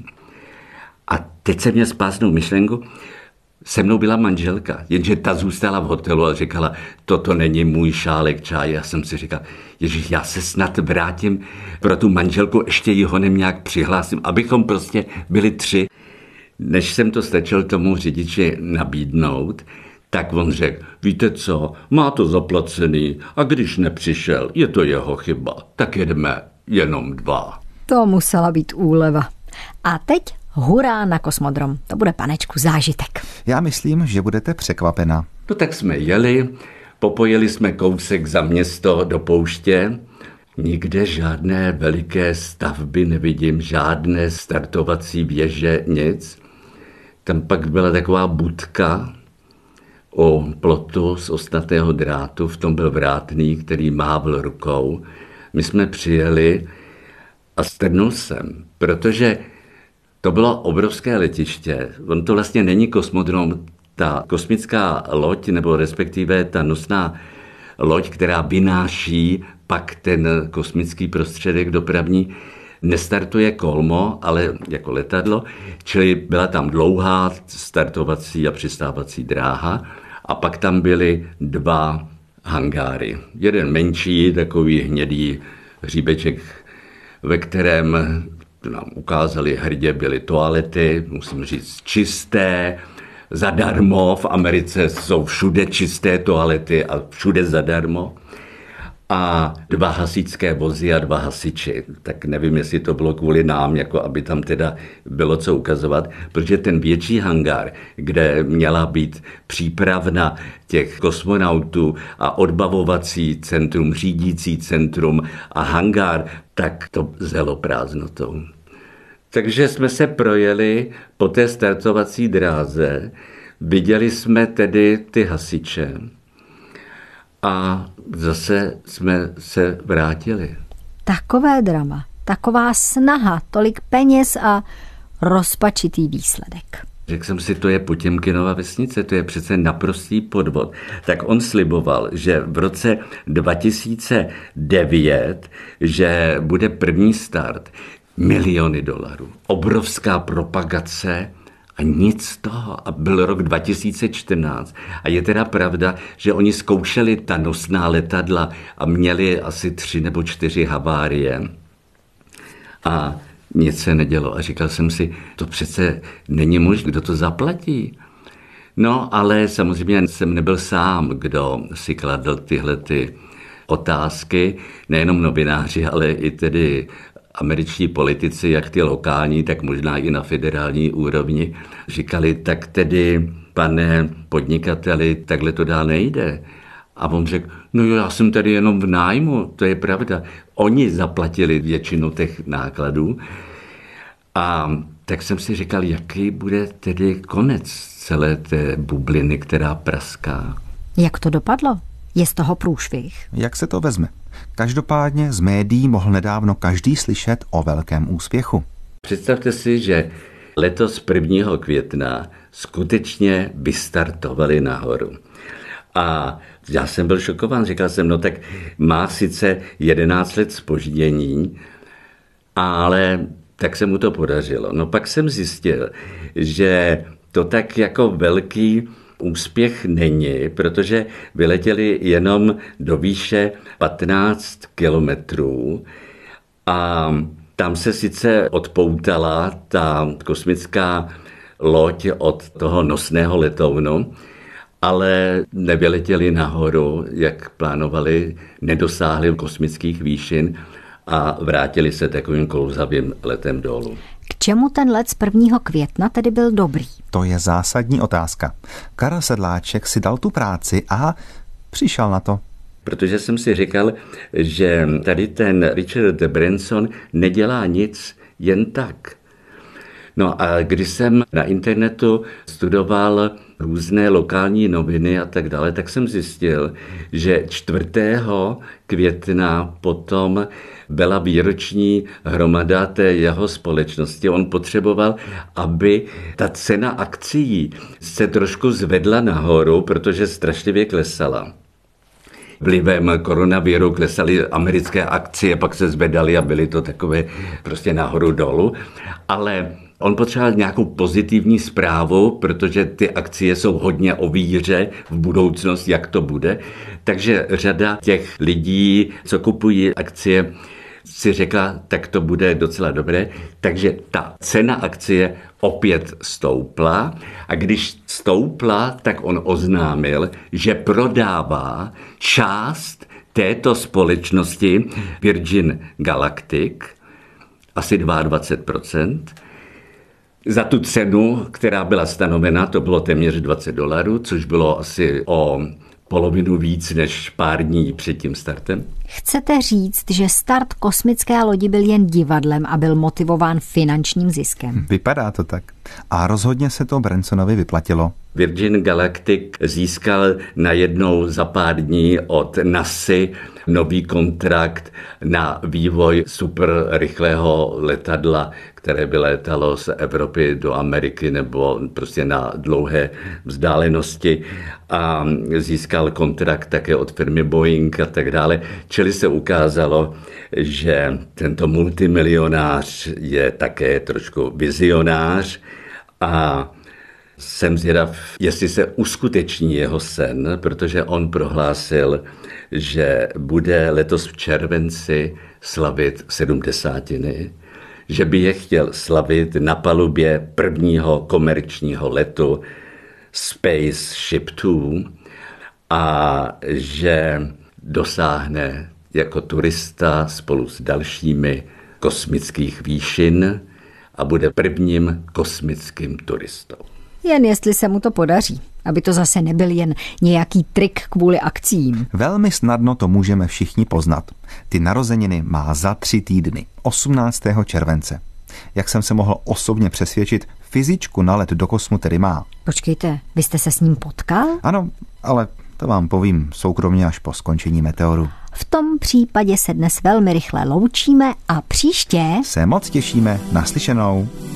A teď se mě spásnou myšlenku, se mnou byla manželka, jenže ta zůstala v hotelu a říkala, toto není můj šálek čaje. Já jsem si říkal, ježiš, já se snad vrátím pro tu manželku, ještě ji honem nějak přihlásím, abychom prostě byli tři. Než jsem to stačil tomu řidiči nabídnout, tak on řekl, víte co, má to zaplacený a když nepřišel, je to jeho chyba, tak jedeme jenom dva. To musela být úleva. A teď hurá na kosmodrom. To bude, panečku, zážitek. Já myslím, že budete překvapena. No tak jsme jeli, popojeli jsme kousek za město do pouště. Nikde žádné veliké stavby nevidím, žádné startovací věže, nic. Tam pak byla taková budka o plotu z ostnatého drátu, v tom byl vrátný, který mávl rukou. My jsme přijeli a strnul jsem, protože to bylo obrovské letiště. On to vlastně není kosmodrom, ta kosmická loď, nebo respektive ta nosná loď, která vynáší pak ten kosmický prostředek dopravní, nestartuje kolmo, ale jako letadlo, čili byla tam dlouhá startovací a přistávací dráha a pak tam byly dva hangáry. Jeden menší, takový hnědý hříbeček, ve kterém nám ukázali hrdě, byly toalety, musím říct čisté, zadarmo. V Americe jsou všude čisté toalety a všude zadarmo. A dva hasičské vozy a dva hasiči. Tak nevím, jestli to bylo kvůli nám, jako aby tam teda bylo co ukazovat, protože ten větší hangár, kde měla být přípravna těch kosmonautů a odbavovací centrum, řídící centrum a hangár, tak to zelo prázdnotou. Takže jsme se projeli po té startovací dráze, viděli jsme tedy ty hasiče a zase jsme se vrátili. Takové drama, taková snaha, tolik peněz a rozpačitý výsledek. Řekl jsem si, to je Potěmkinova vesnice, to je přece naprostý podvod. Tak on sliboval, že v roce dva tisíce devět, že bude první start, miliony dolarů, obrovská propagace a nic z toho. A byl rok dva tisíce čtrnáct. A je teda pravda, že oni zkoušeli ta nosná letadla a měli asi tři nebo čtyři havárie. A nic se nedělo. A říkal jsem si, to přece není možné, kdo to zaplatí. No, ale samozřejmě jsem nebyl sám, kdo si kladl tyhle ty otázky. Nejenom novináři, ale i tedy američtí politici, jak ty lokální, tak možná i na federální úrovni, říkali, tak tedy, pane podnikateli, takhle to dál nejde. A on řekl, no jo, já jsem tady jenom v nájmu, to je pravda. Oni zaplatili většinu těch nákladů. A tak jsem si říkal, jaký bude tedy konec celé té bubliny, která praská. Jak to dopadlo? Je z toho průšvih? Jak se to vezme? Každopádně z médií mohl nedávno každý slyšet o velkém úspěchu. Představte si, že letos prvního května skutečně vystartovali nahoru. A já jsem byl šokován, říkal jsem, no tak má sice jedenáct let zpoždění, ale tak se mu to podařilo. No pak jsem zjistil, že to tak jako velký úspěch není, protože vyletěli jenom do výše patnáct kilometrů a tam se sice odpoutala ta kosmická loď od toho nosného letounu, ale nevyletěli nahoru, jak plánovali, nedosáhli kosmických výšin a vrátili se takovým klouzavým letem dolů. K čemu ten let z prvního května tedy byl dobrý? To je zásadní otázka. Karel Sedláček si dal tu práci a přišel na to. Protože jsem si říkal, že tady ten Richard Branson nedělá nic jen tak. No a když jsem na internetu studoval různé lokální noviny a tak dále, tak jsem zjistil, že čtvrtého května potom byla výroční hromada té jeho společnosti. On potřeboval, aby ta cena akcií se trošku zvedla nahoru, protože strašlivě klesala. Vlivem koronaviru klesaly americké akcie, pak se zvedaly a byly to takové prostě nahoru dolů. Ale on potřeboval nějakou pozitivní zprávu, protože ty akcie jsou hodně o víře v budoucnost, jak to bude. Takže řada těch lidí, co kupují akcie, si řekla, tak to bude docela dobré. Takže ta cena akcie opět stoupla a když stoupla, tak on oznámil, že prodává část této společnosti Virgin Galactic, asi dvacet dva procent, za tu cenu, která byla stanovena, to bylo téměř dvacet dolarů, což bylo asi o polovinu víc než pár dní před tím startem. Chcete říct, že start kosmické lodi byl jen divadlem a byl motivován finančním ziskem? Vypadá to tak. A rozhodně se to Bransonovi vyplatilo. Virgin Galactic získal najednou za pár dní od NASA nový kontrakt na vývoj super rychlého letadla, které by létalo z Evropy do Ameriky nebo prostě na dlouhé vzdálenosti a získal kontrakt také od firmy Boeing a tak dále. Čili se ukázalo, že tento multimilionář je také trošku vizionář a jsem zvědav, jestli se uskuteční jeho sen, protože on prohlásil, že bude letos v červenci slavit sedmdesátiny, že by je chtěl slavit na palubě prvního komerčního letu Spaceship dva a že dosáhne jako turista spolu s dalšími kosmických výšin a bude prvním kosmickým turistou. Jen jestli se mu to podaří, aby to zase nebyl jen nějaký trik kvůli akciím. Velmi snadno to můžeme všichni poznat. Ty narozeniny má za tři týdny, osmnáctého července. Jak jsem se mohl osobně přesvědčit, fyzičku na let do kosmu tedy má. Počkejte, vy jste se s ním potkal? Ano, ale to vám povím soukromně až po skončení meteoru. V tom případě se dnes velmi rychle loučíme a příště se moc těšíme. Naslyšenou.